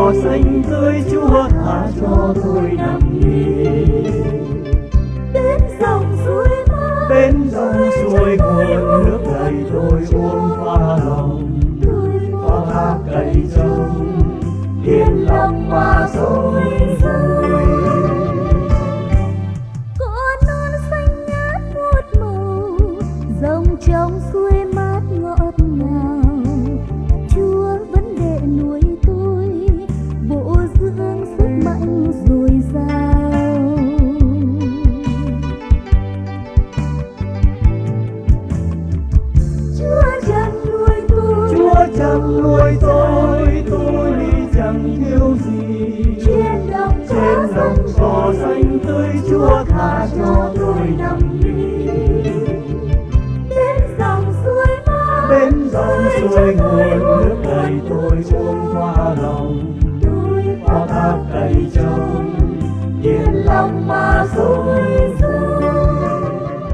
cỏ xanh tươi, Chúa tha cho tôi nằm nghỉ. Bên dòng suối mát, Bên dòng suối nguồn nước đầy tôi uống pha lòng, có thác cày trông yên lòng mà sống vui. cỏ non xanh ngát một màu, dòng trong suối mát ngọt ngào. Chúa vẫn để nuôi tôi, bổ dưỡng sức mạnh dồi dào. Chúa chăn nuôi tôi, Chúa chăn nuôi tôi chẳng thiếu gì. trên đồng Cỏ xanh tươi, Chúa tha cho tôi nằm nghỉ. bên dòng suối mát, Bên dòng suối nguồn nước đầy tôi uống hoa lòng, có thác cày trông yên lòng mà sống vui.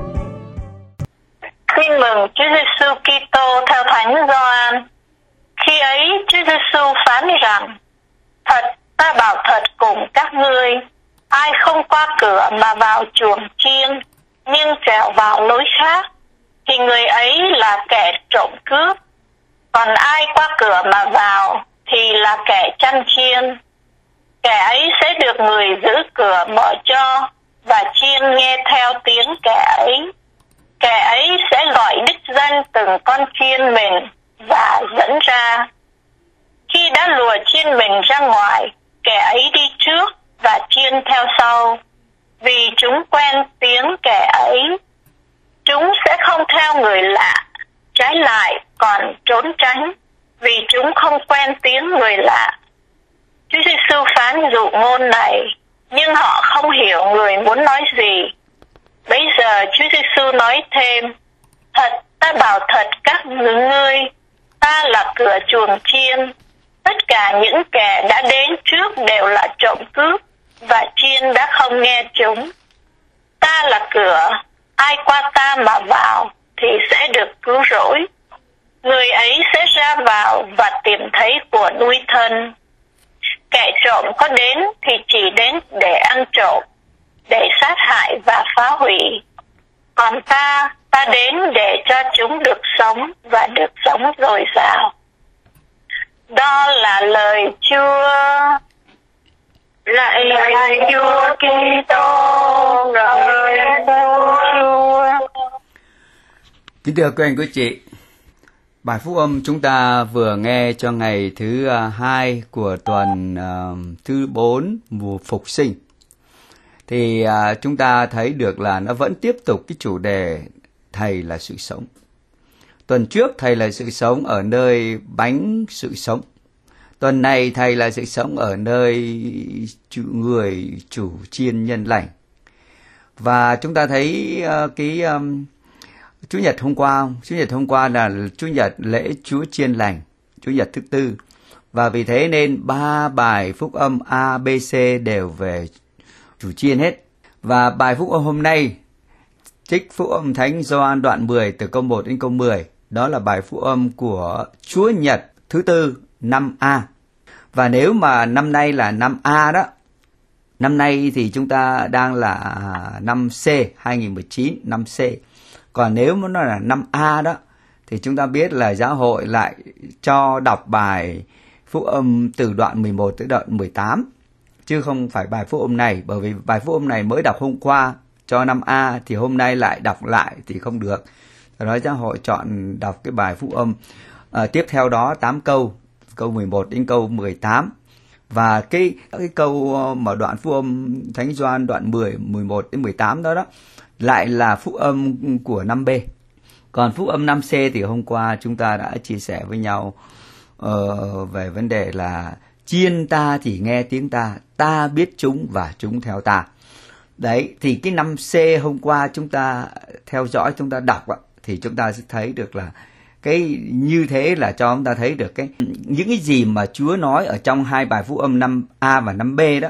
Tin mừng Chúa Giêsu Kitô theo Thánh Gioan. Khi ấy Chúa Giêsu phán rằng: Thật, ta bảo thật cùng các ngươi, ai không qua cửa mà vào chuồng chiên, nhưng trèo vào lối khác, thì người ấy là kẻ trộm cướp. Còn ai qua cửa mà vào thì là kẻ chăn chiên. Kẻ ấy sẽ được người giữ cửa mở cho, và chiên nghe theo tiếng kẻ ấy. Kẻ ấy sẽ gọi đích danh từng con chiên mình và dẫn ra. Khi đã lùa chiên mình ra ngoài, kẻ ấy đi trước và chiên theo sau, vì chúng quen tiếng kẻ ấy. Chúng sẽ không theo người lạ, trái lại còn trốn tránh, vì chúng không quen tiếng người lạ. Chúa Giêsu phán dụ ngôn này, nhưng họ không hiểu người muốn nói gì. Bây giờ Chúa Giêsu nói thêm: Thật, ta bảo thật các ngươi, ta là cửa chuồng chiên. Tất cả những kẻ đã đến trước đều là trộm cướp, và chiên đã không nghe chúng. Ta là cửa, ai qua ta mà vào thì sẽ được cứu rỗi. Người ấy sẽ ra vào và tìm thấy của nuôi thân. Kẻ trộm có đến thì chỉ đến để ăn trộm, để sát hại và phá hủy. Còn ta đến để cho chúng được sống và được sống dồi dào. Đó là lời Chúa. Lạy Chúa Kitô, ngợi Chúa. Kính thưa quý anh quý chị, bài phúc âm chúng ta vừa nghe cho ngày thứ 2 của tuần thứ 4 mùa phục sinh. Thì chúng ta thấy được là nó vẫn tiếp tục cái chủ đề Thầy là sự sống. Tuần trước Thầy là sự sống ở nơi bánh sự sống. Tuần này Thầy là sự sống ở nơi người chủ chiên nhân lành. Và chúng ta thấy Chủ nhật hôm qua là Chủ nhật lễ Chúa chiên lành, Chủ nhật thứ tư. Và vì thế nên 3 bài phúc âm A, B, C đều về chủ chiên hết. Và bài phúc âm hôm nay trích phúc âm Thánh Gioan đoạn 10 từ câu 1 đến câu 10. Đó là bài phúc âm của Chúa nhật thứ tư năm A. Và nếu mà năm nay là năm A đó, năm nay thì chúng ta đang là năm C, 2019, năm C. Còn nếu mà nó là năm A đó, thì chúng ta biết là giáo hội lại cho đọc bài phúc âm từ đoạn 11 tới đoạn 18. Chứ không phải bài phúc âm này, bởi vì bài phúc âm này mới đọc hôm qua cho năm A, thì hôm nay lại đọc lại thì không được. Do đó giáo hội chọn đọc cái bài phúc âm tiếp theo đó 8 câu, câu 11 đến câu 18. Và cái câu mà đoạn phúc âm Thánh Gioan đoạn 10, 11 đến 18 đó lại là phúc âm của năm B. Còn phúc âm năm C thì hôm qua chúng ta đã chia sẻ với nhau về vấn đề là chiên ta thì nghe tiếng ta, ta biết chúng và chúng theo ta. Đấy, thì cái năm C hôm qua chúng ta theo dõi, chúng ta đọc thì chúng ta sẽ thấy được là cái như thế là cho chúng ta thấy được những cái gì mà Chúa nói ở trong hai bài phúc âm năm A và năm B đó,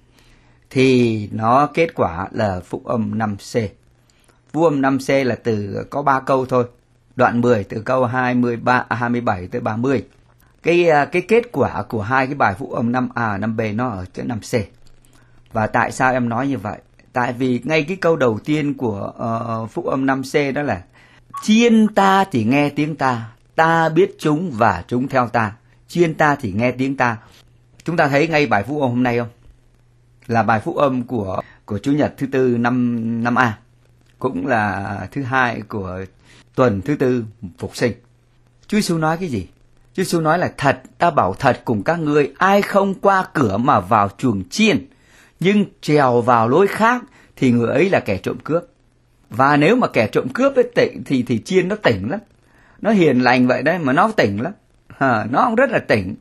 thì nó kết quả là phúc âm năm C. Phúc âm năm C là từ có 3 câu thôi. Đoạn 10 từ câu 27 tới 30. cái kết quả của hai cái bài phúc âm 5A, 5B nó ở chỗ 5C. Và tại sao em nói như vậy? Tại vì ngay cái câu đầu tiên của phúc âm 5C đó là chiên ta thì nghe tiếng ta, ta biết chúng và chúng theo ta. Chiên ta thì nghe tiếng ta. Chúng ta thấy ngay bài phúc âm hôm nay không? Là bài phúc âm của Chủ nhật thứ tư 5A, cũng là thứ hai của tuần thứ tư phục sinh. Chúa Giêsu nói cái gì? Chúa Giêsu nói là thật, ta bảo thật cùng các ngươi, ai không qua cửa mà vào chuồng chiên, nhưng trèo vào lối khác thì người ấy là kẻ trộm cướp. Và nếu mà kẻ trộm cướp ấy thì chiên nó tỉnh lắm. Nó hiền lành vậy đấy mà nó tỉnh lắm. Nó cũng rất là tỉnh.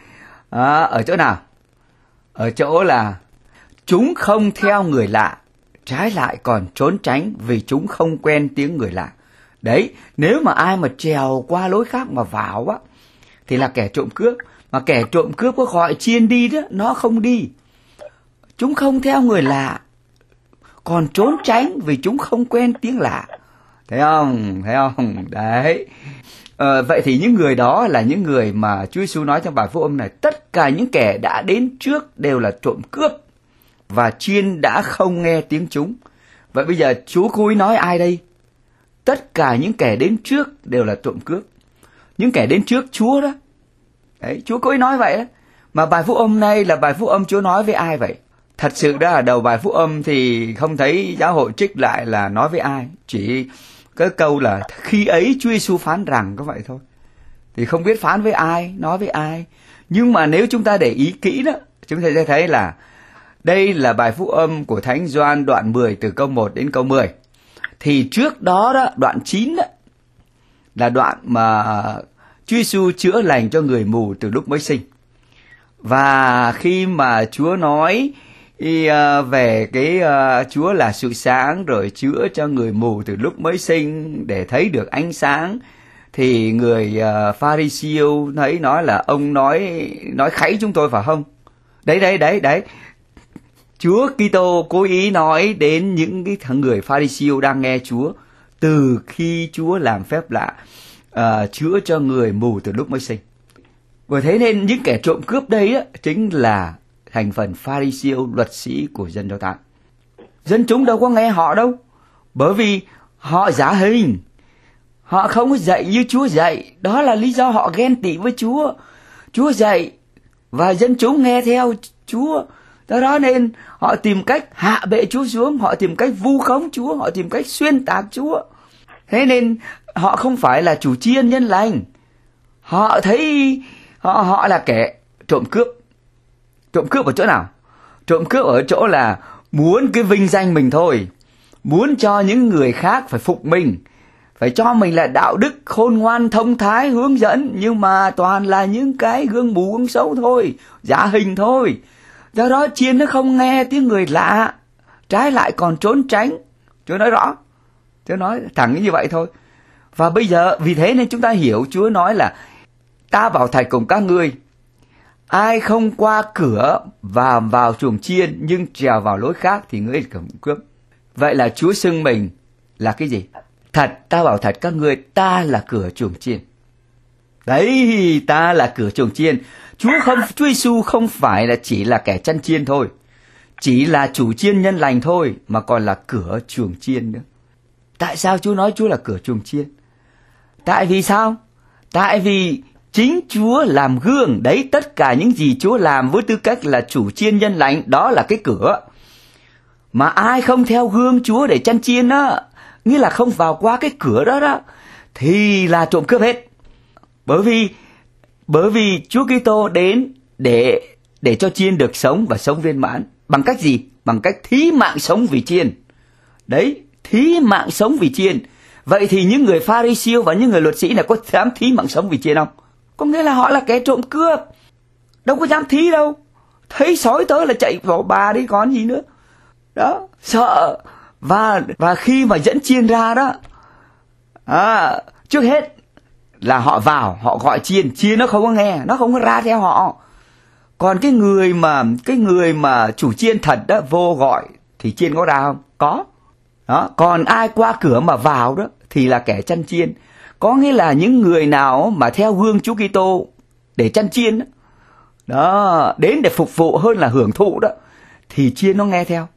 Ở chỗ nào? Ở chỗ là chúng không theo người lạ, trái lại còn trốn tránh vì chúng không quen tiếng người lạ. Đấy, nếu mà ai mà trèo qua lối khác mà vào á, thì là kẻ trộm cướp. Mà kẻ trộm cướp có gọi chiên đi đó, nó không đi. Chúng không theo người lạ, còn trốn tránh vì chúng không quen tiếng lạ. Thấy không? Thấy không? Đấy. Vậy thì những người đó là những người mà Chúa Giêsu nói trong bài phúc âm này, tất cả những kẻ đã đến trước đều là trộm cướp, và chiên đã không nghe tiếng chúng. Vậy bây giờ Chúa cố ý nói ai đây? Tất cả những kẻ đến trước đều là trộm cướp. Những kẻ đến trước Chúa đó. Đấy, Chúa cố ý nói vậy đó. Mà bài phúc âm này là bài phúc âm Chúa nói với ai vậy? Thật sự đó, ở đầu bài phúc âm thì không thấy giáo hội trích lại là nói với ai. Chỉ cái câu là khi ấy Chúa Giêsu phán rằng, có vậy thôi. Thì không biết phán với ai, nói với ai. Nhưng mà nếu chúng ta để ý kỹ đó, chúng ta sẽ thấy là đây là bài phúc âm của Thánh Gioan đoạn 10 từ câu 1 đến câu 10. Thì trước đó đó, đoạn 9 đó, là đoạn mà Chúa Giêsu chữa lành cho người mù từ lúc mới sinh. Và khi mà Chúa nói về cái Chúa là sự sáng, rồi chữa cho người mù từ lúc mới sinh để thấy được ánh sáng, thì người Pha-ri-siêu thấy nói là ông nói kháy chúng tôi phải không? Đấy. Chúa Kitô cố ý nói đến những cái thằng người Pha-ri-siêu đang nghe Chúa từ khi Chúa làm phép lạ chữa cho người mù từ lúc mới sinh. Bởi thế nên những kẻ trộm cướp đây á, chính là thành phần Pha-ri-siêu, luật sĩ của dân Do Thái. Dân chúng đâu có nghe họ đâu, bởi vì họ giả hình, họ không có dạy như Chúa dạy. Đó là lý do họ ghen tị với Chúa. Chúa dạy và dân chúng nghe theo Chúa. Đó nên họ tìm cách hạ bệ Chúa xuống, họ tìm cách vu khống Chúa, họ tìm cách xuyên tạc Chúa. Thế nên họ không phải là chủ tri ân nhân lành. Họ thấy họ là kẻ trộm cướp. Trộm cướp ở chỗ nào? Trộm cướp ở chỗ là muốn cái vinh danh mình thôi, muốn cho những người khác phải phục mình, phải cho mình là đạo đức, khôn ngoan, thông thái, hướng dẫn, nhưng mà toàn là những cái gương mù gương xấu thôi, giả hình thôi. Do đó chiên nó không nghe tiếng người lạ, trái lại còn trốn tránh. Chúa nói rõ, Chúa nói thẳng như vậy thôi. Và bây giờ vì thế nên chúng ta hiểu Chúa nói là ta bảo thật cùng các ngươi, ai không qua cửa và vào chuồng chiên nhưng trèo vào lối khác thì người ấy là cướp. Vậy là Chúa xưng mình là cái gì? Thật, ta bảo thật các ngươi, ta là cửa chuồng chiên. Đấy, ta là cửa chuồng chiên. Chúa Giêsu không phải là chỉ là kẻ chăn chiên thôi, chỉ là chủ chiên nhân lành thôi, mà còn là cửa chuồng chiên nữa. Tại sao Chúa nói Chúa là cửa chuồng chiên? Tại vì sao? Tại vì chính Chúa làm gương. Đấy, tất cả những gì Chúa làm với tư cách là chủ chiên nhân lành, đó là cái cửa. Mà ai không theo gương Chúa để chăn chiên á, nghĩa là không vào qua cái cửa đó đó, thì là trộm cướp hết. Bởi vì Chúa Kitô đến để cho chiên được sống và sống viên mãn. Bằng cách gì? Bằng cách thí mạng sống vì chiên. Đấy, thí mạng sống vì chiên. Vậy thì những người Pha-ri-siêu và những người luật sĩ này có dám thí mạng sống vì chiên không? Có nghĩa là họ là kẻ trộm cướp, đâu có dám thí đâu. Thấy sói tới là chạy vào bà đi còn gì nữa. Đó, sợ. Và khi mà dẫn chiên ra đó, trước hết là họ vào, họ gọi chiên nó không có nghe, nó không có ra theo họ. Còn cái người mà chủ chiên thật đó vô gọi thì chiên có ra không? Có. Đó, còn ai qua cửa mà vào đó thì là kẻ chăn chiên. Có nghĩa là những người nào mà theo gương Chúa Kitô để chăn chiên đó, đến để phục vụ hơn là hưởng thụ đó, thì chiên nó nghe theo.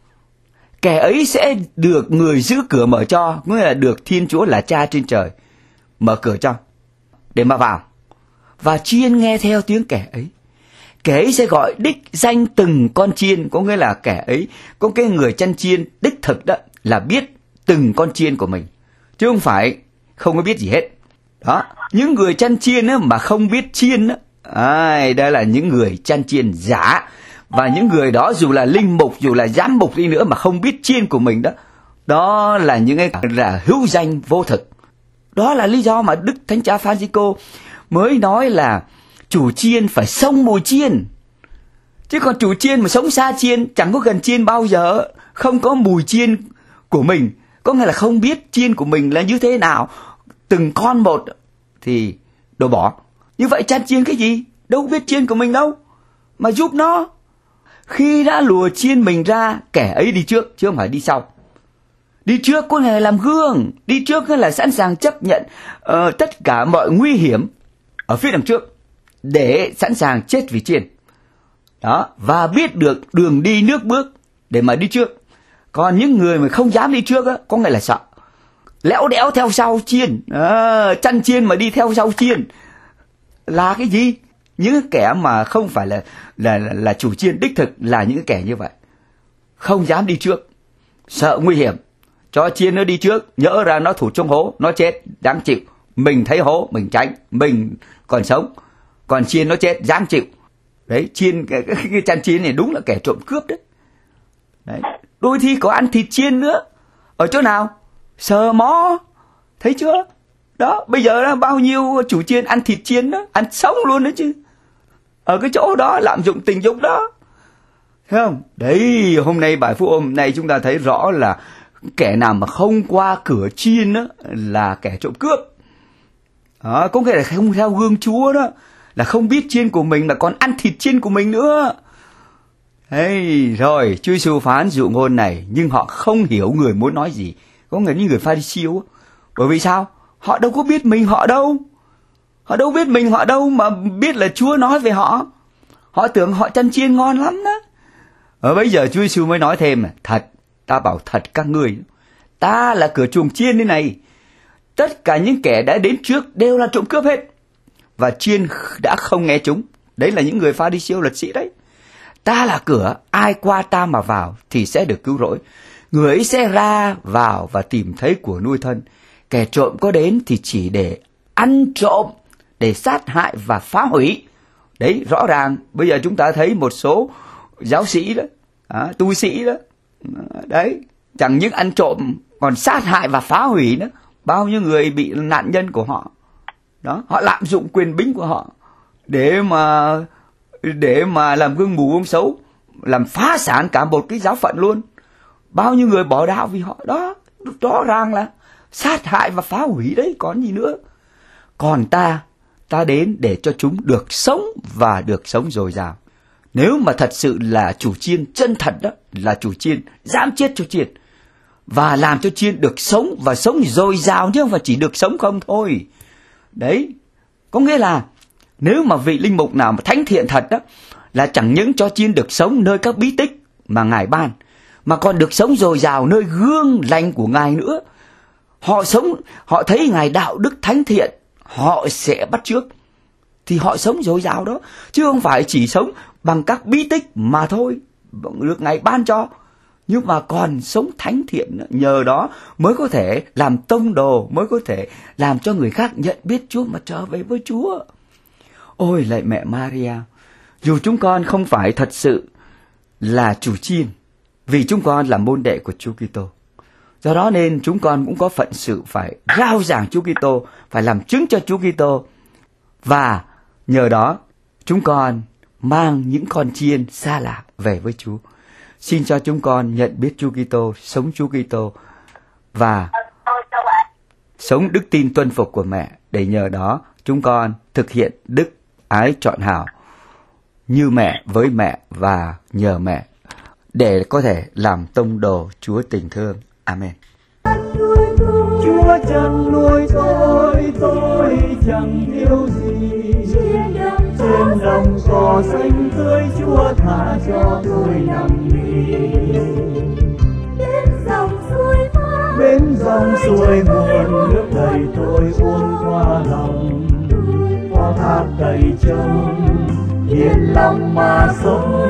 Kẻ ấy sẽ được người giữ cửa mở cho, nghĩa là được Thiên Chúa là Cha trên trời mở cửa cho để mà vào. Và chiên nghe theo tiếng kẻ ấy. Kẻ ấy sẽ gọi đích danh từng con chiên, có nghĩa là kẻ ấy, có cái người chăn chiên đích thực đó là biết từng con chiên của mình, chứ không phải không có biết gì hết. Đó, những người chăn chiên á, mà không biết chiên á, đây là những người chăn chiên giả. Và những người đó dù là linh mục, dù là giám mục đi nữa mà không biết chiên của mình đó, đó là những cái là hữu danh vô thực. Đó là lý do mà Đức Thánh Cha Francisco mới nói là chủ chiên phải sống mùi chiên. Chứ còn chủ chiên mà sống xa chiên, chẳng có gần chiên bao giờ, không có mùi chiên của mình, có nghĩa là không biết chiên của mình là như thế nào, từng con một, thì đổ bỏ. Như vậy chăn chiên cái gì? Đâu biết chiên của mình đâu mà giúp nó. Khi đã lùa chiên mình ra, kẻ ấy đi trước chứ không phải đi sau. Đi trước có nghĩa là làm gương, đi trước là sẵn sàng chấp nhận tất cả mọi nguy hiểm ở phía đằng trước để sẵn sàng chết vì chiên. Đó, và biết được đường đi nước bước để mà đi trước. Còn những người mà không dám đi trước á, có nghĩa là sợ, léo đéo theo sau chiên, chăn chiên mà đi theo sau chiên là cái gì? Những kẻ mà không phải là chủ chiên đích thực là những kẻ như vậy, không dám đi trước, sợ nguy hiểm, cho chiên nó đi trước, nhỡ ra nó thụt trong hố, nó chết, đáng chịu. Mình thấy hố, mình tránh, mình còn sống, còn chiên nó chết, dám chịu. Đấy, chiên cái chăn chiên này đúng là kẻ trộm cướp đấy. Đấy. Đôi khi có ăn thịt chiên nữa. Ở chỗ nào? Sờ mó. Thấy chưa? Đó, bây giờ đó, bao nhiêu chủ chiên ăn thịt chiên đó, ăn sống luôn đó chứ. Ở cái chỗ đó lạm dụng tình dục đó. Thấy không? Đấy, hôm nay bài phúc âm này chúng ta thấy rõ là kẻ nào mà không qua cửa chiên đó là kẻ trộm cướp. Đó, có nghĩa là không theo gương Chúa đó, là không biết chiên của mình mà còn ăn thịt chiên của mình nữa. Hey, rồi, Chúa Giêsu phán dụ ngôn này, nhưng họ không hiểu người muốn nói gì. Có nghĩa như người Pha-ri-siêu. Bởi vì sao? Họ đâu có biết mình họ đâu. Họ đâu biết mình họ đâu mà biết là Chúa nói về họ. Họ tưởng họ chăn chiên ngon lắm đó. Ở bây giờ Chúa Giêsu mới nói thêm, thật, ta bảo thật các ngươi, ta là cửa chuồng chiên thế này. Tất cả những kẻ đã đến trước đều là trộm cướp hết, và chiên đã không nghe chúng. Đấy là những người Pha-ri-siêu luật sĩ đấy. Ta là cửa, ai qua ta mà vào thì sẽ được cứu rỗi. Người ấy sẽ ra vào và tìm thấy của nuôi thân. Kẻ trộm có đến thì chỉ để ăn trộm, để sát hại và phá hủy. Đấy, rõ ràng bây giờ chúng ta thấy một số giáo sĩ đó, tu sĩ đó, đấy, chẳng những ăn trộm còn sát hại và phá hủy nữa. Bao nhiêu người bị nạn nhân của họ. Đó, họ lạm dụng quyền bính của họ để mà làm gương mù gương xấu, làm phá sản cả một cái giáo phận luôn. Bao nhiêu người bỏ đạo vì họ. Đó, rõ ràng là sát hại và phá hủy đấy, còn gì nữa. Còn ta đến để cho chúng được sống và được sống dồi dào. Nếu mà thật sự là chủ chiên chân thật đó, là chủ chiên dám chết cho chiên và làm cho chiên được sống và sống dồi dào, chứ không phải chỉ được sống không thôi. Đấy, có nghĩa là nếu mà vị linh mục nào mà thánh thiện thật đó, là chẳng những cho chiên được sống nơi các bí tích mà Ngài ban, mà còn được sống dồi dào nơi gương lành của Ngài nữa. Họ sống, họ thấy Ngài đạo đức thánh thiện, họ sẽ bắt chước, thì họ sống dồi dào đó, chứ không phải chỉ sống bằng các bí tích mà thôi, được Ngài ban cho, nhưng mà còn sống thánh thiện, nhờ đó mới có thể làm tông đồ, mới có thể làm cho người khác nhận biết Chúa mà trở về với Chúa. Ôi lạy mẹ Maria, dù chúng con không phải thật sự là chủ chiên, vì chúng con là môn đệ của Chúa Kitô, do đó nên chúng con cũng có phận sự phải rao giảng Chúa Kitô, phải làm chứng cho Chúa Kitô, và nhờ đó chúng con mang những con chiên xa lạ về với Chúa. Xin cho chúng con nhận biết Chúa Kitô, sống Chúa Kitô và sống đức tin tuân phục của mẹ, để nhờ đó chúng con thực hiện đức ái trọn hảo như mẹ với mẹ và nhờ mẹ, để có thể làm tông đồ Chúa tình thương. Amen. Chúa chăn nuôi tôi chẳng thiếu gì. trên đồng cỏ xanh tươi Chúa tha cho tôi nằm nghỉ. Bên dòng suối nguồn nước đầy tôi uống qua lòng, có thác đầy trông yên lòng mà sống.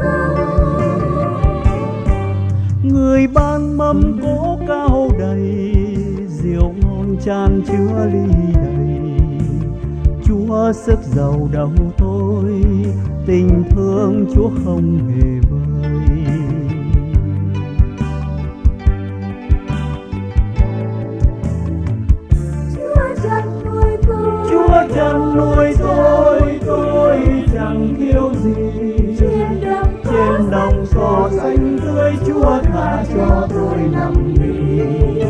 Người ban mâm cỗ cao đầy, rượu ngon chan chứa ly đầy. Chúa sức giàu đâu tôi, tình thương Chúa không hề vơi. Chúa chẳng nuôi tôi chẳng thiếu gì. Trên đồng cỏ xanh tươi Chúa tha cho tôi nằm nghỉ.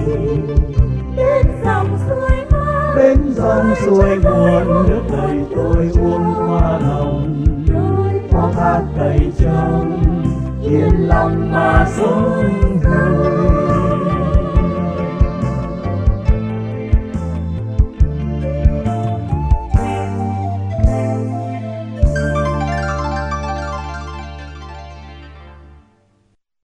Bên dòng suối nguồn nước đầy tôi uống qua lòng, có thác đầy trông yên lòng mà sống vui.